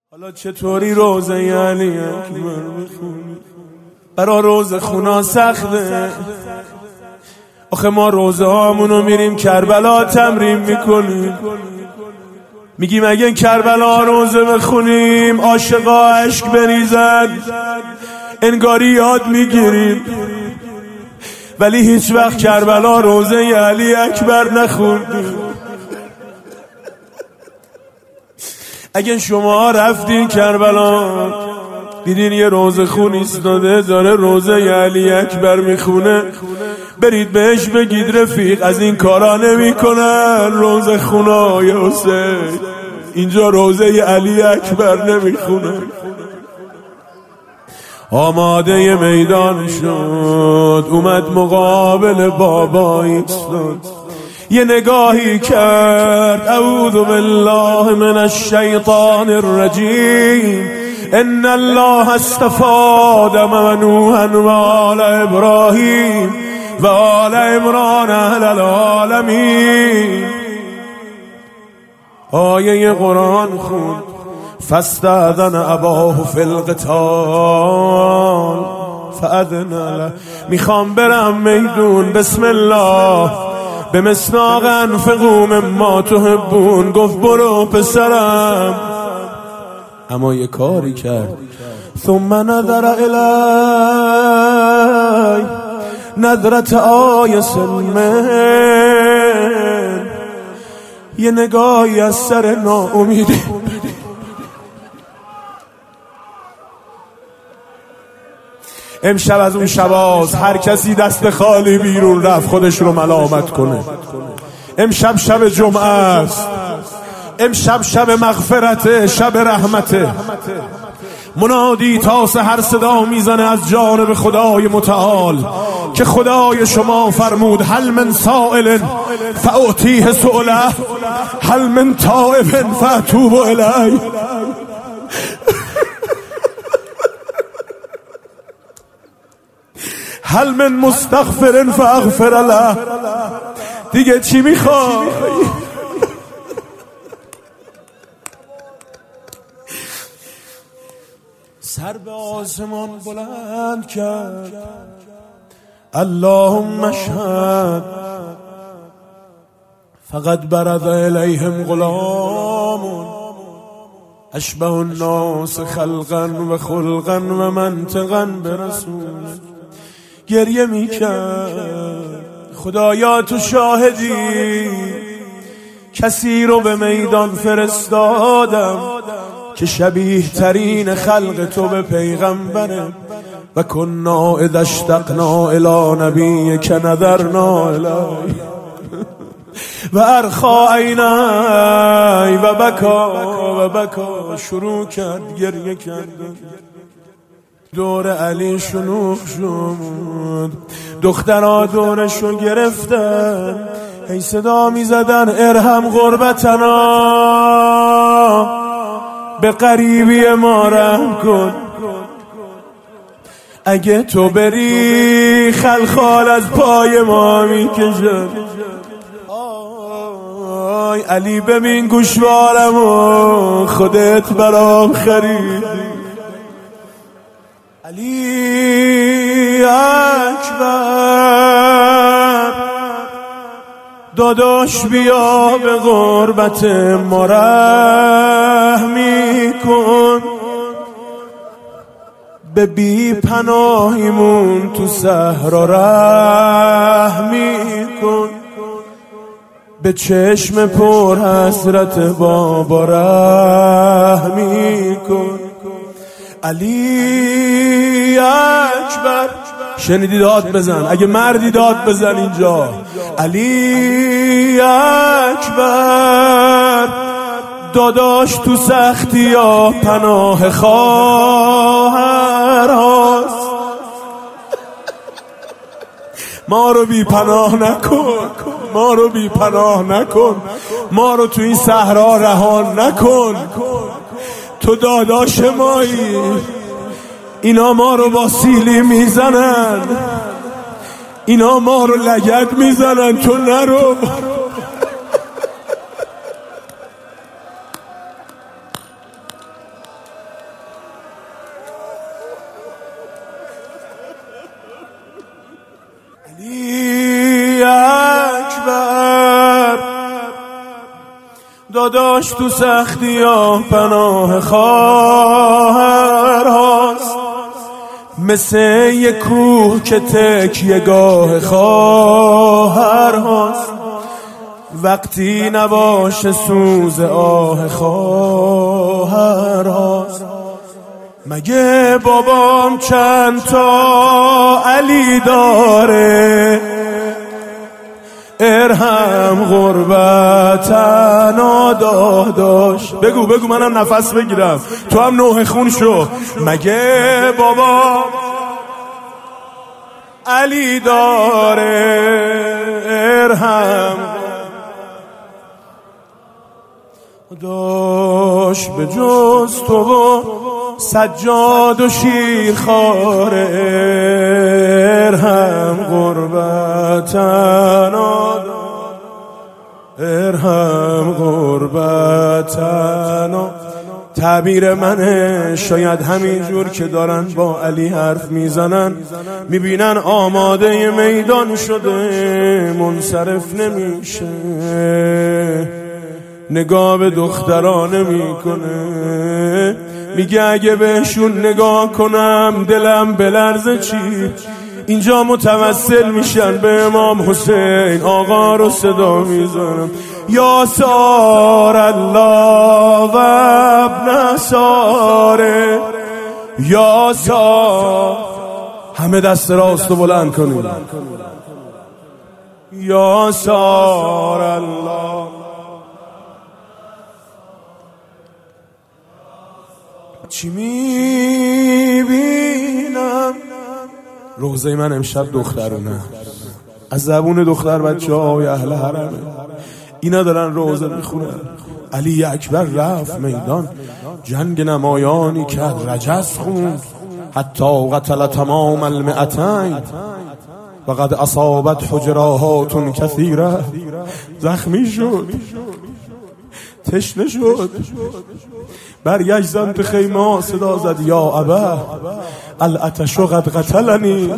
حالا چطوری روزه علی اکبر بخونی؟ برا روزه خونا سخته. آخه ما روزه هامونو میریم کربلا تمرین میکنیم، میگیم اگه کربلا روزه بخونیم عاشقا اشک بریزن، انگاری یاد میگیریم. ولی هیچ وقت کربلا روزه علی اکبر نخوندیم. اگه شما رفتین کربلا دیدین یه روزه خون ایستاده داره روزه علی اکبر میخونه، برید بهش بگید رفیق از این کارا نمی کنن، روزه خونای حسین اینجا روزه علی اکبر نمیخونه. آماده میدان شد، اومد مقابل بابا ایستاد، یه نگاهی کرد، اعوذ بالله من الشیطان الرجیم، ان الله اصطفى آدم و نوحا و آل ابراهیم و آل عمران اهل العالمین. آیه قرآن خوند، فاستأذن اباه فی القتال فأذن له. میخوام برم میدون، بسم الله، به مسناق انفقوا مما تحبون. گفت برو پسرم، اما یه کاری کرد. ثم نظر الی نظرت آیس من، یه نگاهی از سر ناامیدی. امشب از اون شباز هر کسی دست خالی بیرون رفت خودش رو ملامت کنه. امشب شب جمعه است، امشب شب مغفرته، شب رحمته. منادی تا سحر صدا میزنه از جانب خدای متعال که خدای شما فرمود هل من سائل فاعطیه سؤله، هل من تائب فاتوب الیه. هل من مستغفر فاغفر له. دیگه چی میخوای؟ سر به آسمان بلند کرد، اللهم اشهد فقد برز الیهم غلام اشبه الناس خلقا و خلقا و منطقا برسول. گریه میکرد، خدایا تو شاهدی، کسی رو به میدان فرستادم که شبیه ترین خلق تو به پیغمبره و کنا اذا اشتقنا الی نبی که نظرنا الی و ارخا عینی و بکا. شروع کرد گریه کرد. دور علی شلوغ شد، دخترها دورشو گرفتن، هی صدا می زدن ارحم غربتنا، به غریبی ما رحم کن. اگه تو بری خلخال از پای ما می کشن. آی علی ببین گوشوارمو خودت برام خریدی. علی اکبر داداش بیا به غربت ما رحمی کن، به بی پناهیمون تو صحرا رحمی کن، به چشم پر حسرت بابا رحمی کن. علی اکبر شنیدی داد بزن، اگه مردی داد بزن اینجا. علی اکبر داداش تو سختی ها پناه خواهر هاست، ما رو بی پناه نکن، ما رو بی پناه نکن، ما رو تو این صحرا رها نکن. تو داداش مایی، اینا ما رو با سیلی میزنن، اینا ما رو لگد میزنن، تو نرو. داداش تو سختی ها پناه خواهر هاست، مثل یک کوه که تکیه گاه خواهر هاست. وقتی نباشه سوز آه خواهر هاست. مگه بابام چند تا علی داره، ارحم غربتنا داداش. بگو منم نفس بگیرم، تو هم نوح خون شو. مگه بابام علی داره، ارحم داش به جز تو و سجاد و شیرخواره، ارحم غربتنا، ارحم غربتنا. تعبیر منه، شاید همینجور که دارن با علی حرف میزنن میبینن آماده میدان شده، منصرف نمیشه، نگاه به دختران نمیکنه. میگه اگه بهشون نگاه کنم دلم بلرزه چی؟ اینجا متوسل میشن به امام حسین، آقا رو صدا میزنم، یا سار الله و ابن ساره، یا سار. همه دست راست رو بلند کنیم، یا سار الله. چی میبینم؟ روزه من امشب دخترونه، از زبون دختر بچه های اهل حرمه، اینا دارن روزه میخونن. علی اکبر رفت میدان، جنگ نمایانی کرد، رجز خوند، حتی قتل تمام المئتین و قد اصابت حجراحات کثیره. زخمی شد، تشنه شد، برگشت زن به خیمه، صدا زد یا ابا العطش قد قتلنی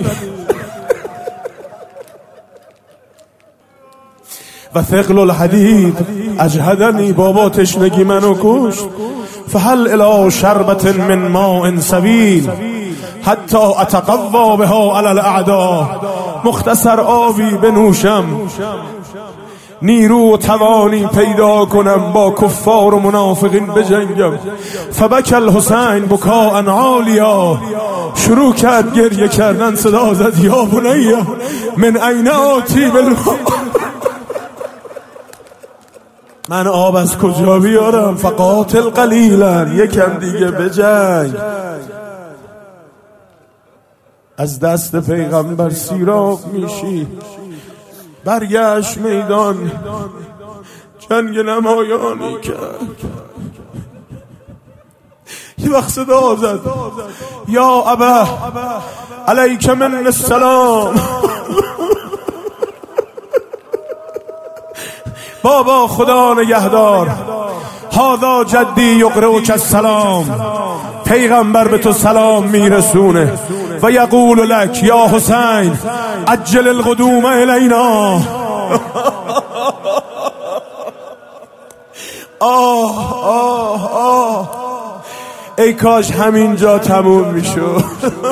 و ثقل الحدید اجهدنی. بابا تشنگی منو کشت. فهل الی شربت من ماء سبیل حتی اتقوا بها علی الاعداء. مختصر آبی بنوشم، نیرو و توانی پیدا کنم با کفار و منافقین بجنگم. فبک الحسین بکاء عالیا، شروع کرد گریه کردن، صدا زد یا بنیه من این آتی بالماء. من آب از کجا بیارم؟ فقاتل قلیلا، یکم دیگه بجنگ. از دست پیغمبر سیراب میشی. برگشت میدان، جنگ نمایانی کرد. یه وقت صدا زد یا ابا علیک من السلام. بابا خدا نگهدار، هذا جدی یقرئک السلام. پیغمبر به تو سلام میرسونه. و یقول لک یا حسین عجل القدوم الینا. آه آه آه، ای کاش همینجا تموم میشد.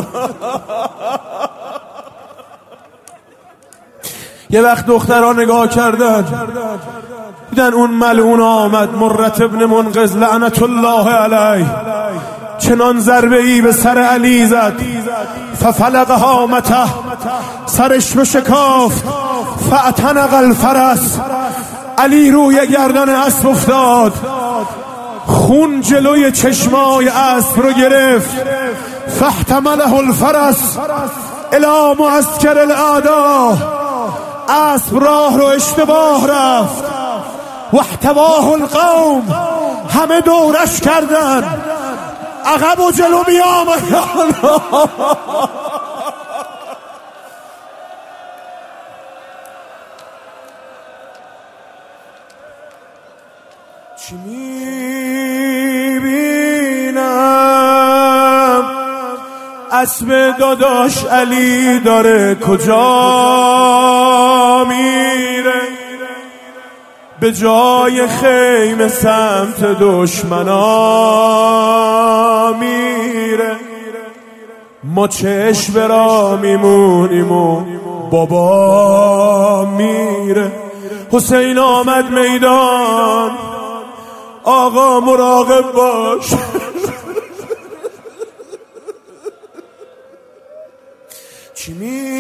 یه وقت دختران نگاه کردن، دیدن اون ملعون آمد، مرت ابن منقذ لعنت الله علیه، چنان ضربه ای به سر علی زد، ففلق هامته، سرش رو شکافت، فاعتنق الفرس، علی روی گردن اسب افتاد، خون جلوی چشمای اسب رو گرفت. فاحتمله الفرس الی معسکر الاعداء، اسب راه رو اشتباه رفت. واحتواه القوم، همه دورش کردن، عقب و جلو می آمدن. چی میبینم؟ اسب داداش علی داره کجا میره؟ به جای خیمه سمت دشمنا میره، ما چشم را میمونیم و بابا میره. حسین آمد میدان، آقا مراقب باش. چی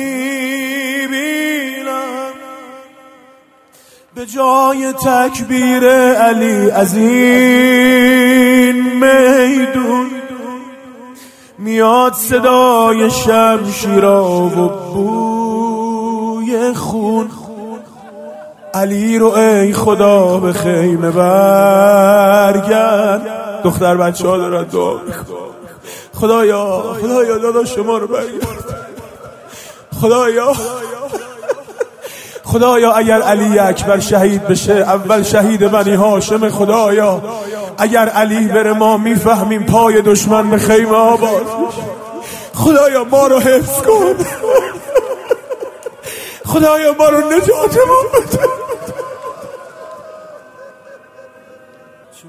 میبینم به جای تکبیر علی از این میدون؟ میاد صدای شمشیرا و بوی خون. علی رو ای خدا به خیمه برگرد. دختر بچه ها دارن دعا میکنن، خدایا داداش شما رو برگرد. خدایا اگر علی اکبر شهید بشه، اول شهید بنی هاشم. خدایا اگر علی بره ما میفهمیم پای دشمن به خیمه ها باز میشه. خدایا ما رو حفظ کن، خدایا ما رو نجاتمون بده. چی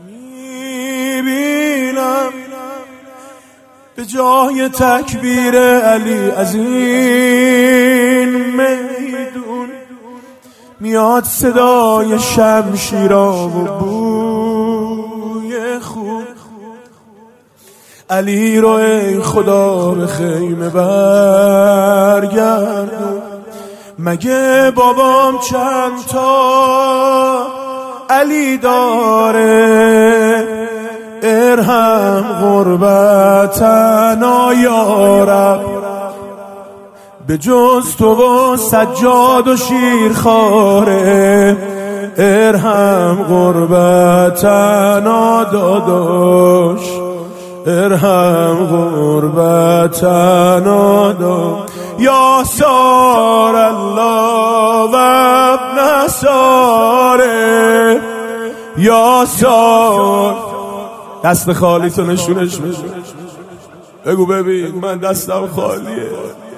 میبینم به جای تکبیر علی از این میدون؟ میاد صدای شمشیرا و بوی خون. علی رو ای خدا به خیمه برگردون. مگه بابام چند تا علی داره؟ ارحم غربتنا یا رب، به جز تو و سجاد و شیرخواره. ارحم غربتنا داداش، ارحم غربتنا داداش. یا سار الله و ابن ساره، یا سار. دست خالی تو نشونش بده، بگو ببین من دستم خالیه.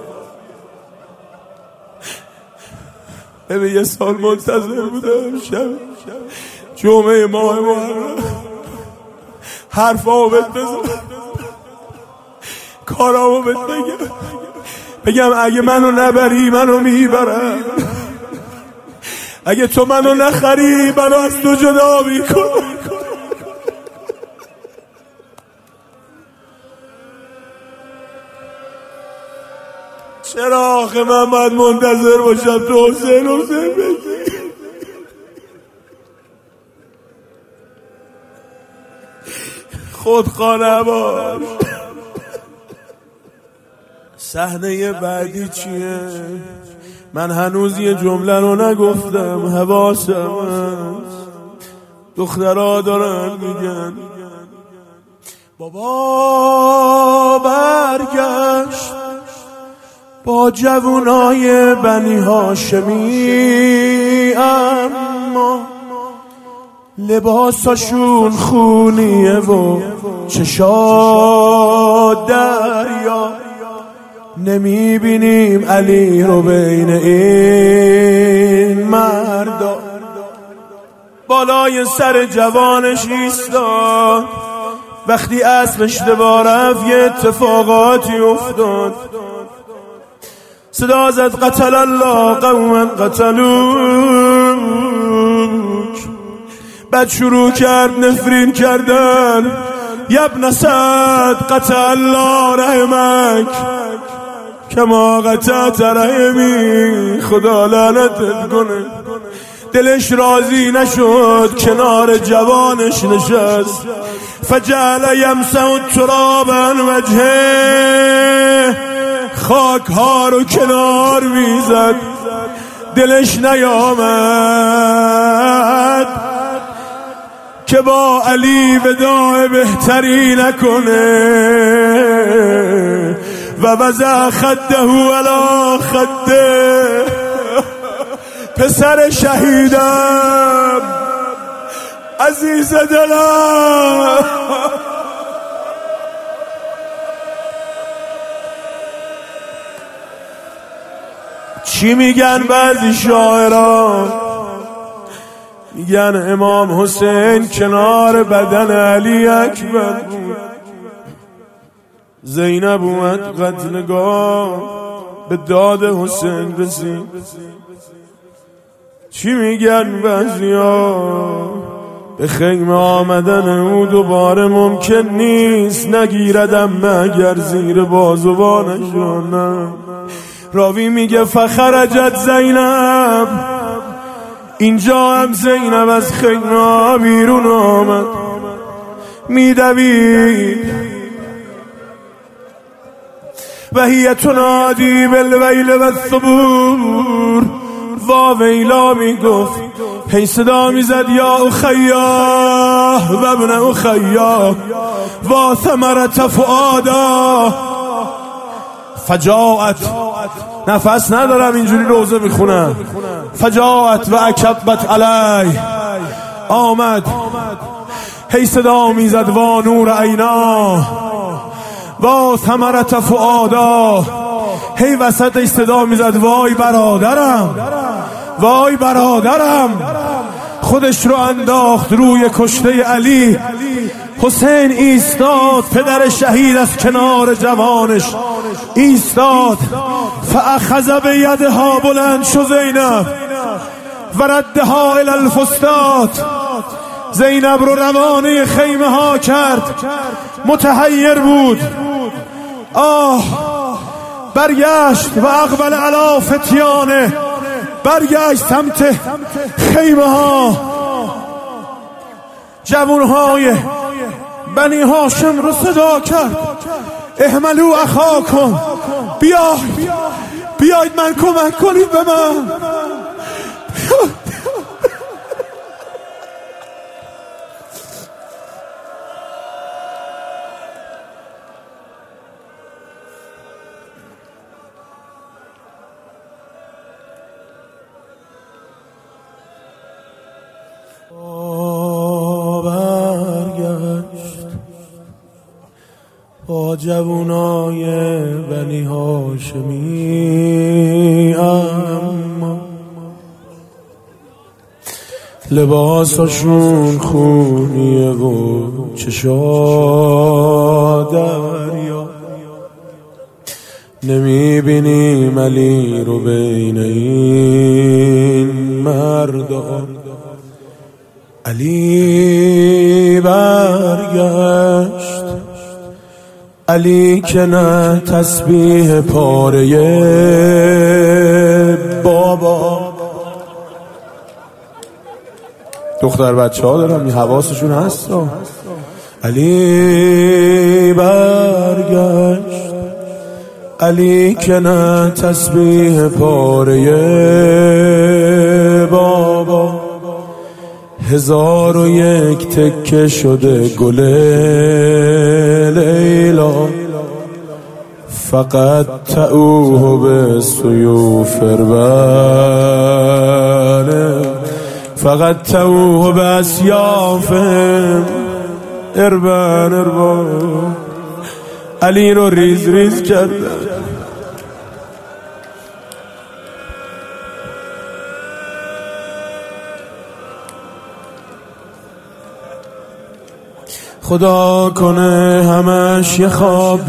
ببین یه سال منتظر بودم شب جمعه ماه محرم حرفامو بهت بزنم، کارامو بهت بگم اگه منو نبری منو میبرم، اگه تو منو نخری منو از تو جدا میکنم. چرا آخه من باید منتظر باشم تو حسین بگی؟ خودخانه باش. صحنه بعدی چیه؟ من هنوز یه جمله رو نگفتم، حواسم هست. دخترها دارن میگن بابا برگشت با جوونای بنی هاشمی، اما لباساشون خونیه و چشاد دریا. نمیبینیم علی رو بین این مردا. بالای سر جوانش ایستاد، وقتی اسب اشتباه رفت یه اتفاقاتی افتاد. صدا زد قتل الله قوما قتلوک. بعد شروع کرد نفرین کردن. یبن سعد قتل الله رحمک کما قطعت رحمی. خدا لعنتت کنه. دلش راضی نشد، کنار جوانش نشست. فجعل یمسح التراب عن وجهه، خاک ها رو کنار میزد. دلش نیامد که با علی وداع بهتری نکنه. و وضع خده علی خده. پسر شهیدم، عزیز دلم، چی میگن بعضی شاعران؟ میگن امام حسین کنار بدن علی اکبر بود. زینب اومد قتلگاه به داد حسین رسید. چی میگن بعضیا؟ به خیمه آمدن او دوباره ممکن نیست، نگیردم مگر زیر بازوانشان. راوی میگه فخرجت زینب، اینجا هم زینب از خیمه بیرون آمد، میدوید و هی تنادی بالویل و الثبور، وا ویلا میگفت، هی صدا میزد یا اخیا و ابن اخیا و ثمرت فؤادا فجاءت، نفس ندارم اینجوری روزه میخونم، فجاءت و اکبت علی، آمد هی صدا میزد وا نور عینا و ثمرت فؤادا، هی وسط صدا میزد وای برادرم، وای برادرم. خودش رو انداخت روی کشته علی. حسین ایستاد، پدر شهید از کنار جوانش ایستاد. فاخذ بیدها، بلند شو زینب، و ردها الی الفستات، زینب رو روانه خیمه ها کرد. متحیر بود. برگشت و اقبل علی فتیانه، برگشت سمت خیمه ها. جوانهای بنی هاشم رو صدا کرد، احملوا اخاکم، بیاید من کمک کنید به من. برگشت با جوانای بنی هاشمی، اما لباسشون خونیه و چشا دریا، نمیبینیم علی رو بین این مردان. علی برگشت، علی که نه تسبیح پاره بابا. دختر بچه ها دارم، این حواسشون هست. علی برگشت، علی که نه تسبیح پاره بابا. 1001 تکه شده گل لیلا، فقط تعوه به سیوف اربله، فقط تعوه به اسیاف اربان. علی رو ریز ریز کرده. خدا کنه همش یه خواب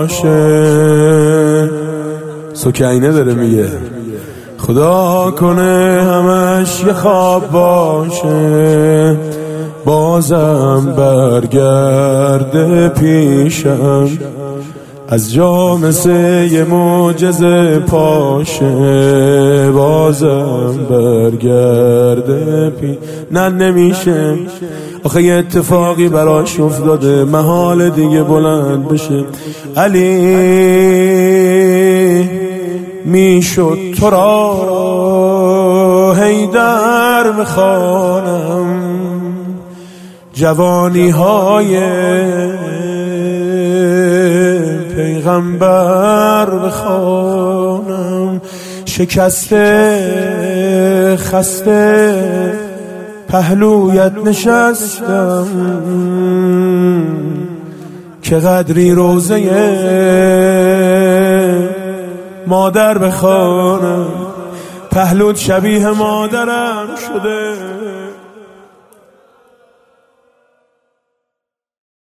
باشه، سکینه داره میگه، خدا کنه همش یه خواب باشه، بازم برگرده پیشم، از جا مثل یه معجزه پاشه، بازم برگرده نه نمیشه. آخه یه اتفاقی براش افتاده، محال دیگه بلند بشه. علی میشد تو را حیدر بخوانم، جوانی های پیغمبر بخوانم، شکسته خسته پهلویت نشستم، که قدری روزه مادر بخوانم، پهلوت شبیه مادرم شده.